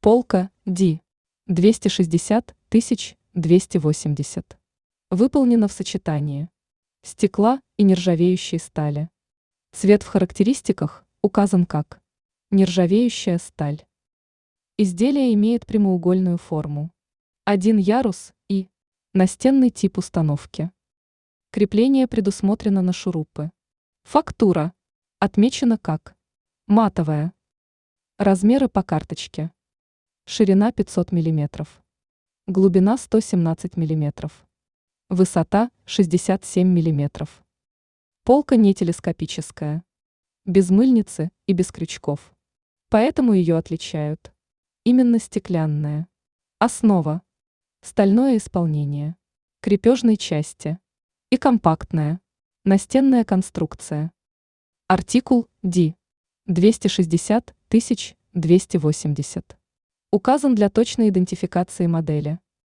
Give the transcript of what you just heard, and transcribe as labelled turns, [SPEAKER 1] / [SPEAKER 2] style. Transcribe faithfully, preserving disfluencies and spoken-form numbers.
[SPEAKER 1] Полка Ди двести шестьдесят тысяч двести восемьдесят. Выполнена в сочетании стекла и нержавеющей стали. Цвет в характеристиках указан как нержавеющая сталь. Изделие имеет прямоугольную форму. Один ярус и настенный тип установки. Крепление предусмотрено на шурупы. Фактура отмечена как матовая. Размеры по карточке. Ширина пятьсот миллиметров. Глубина сто семнадцать миллиметров. Высота шестьдесят семь миллиметров. Полка не телескопическая. Без мыльницы и без крючков. Поэтому ее отличают. Именно стеклянная. Основа. Стальное исполнение. Крепежной части. И компактная. Настенная конструкция. Артикул Ди двести шестьдесят тысяч двести восемьдесят. Указан для точной идентификации модели.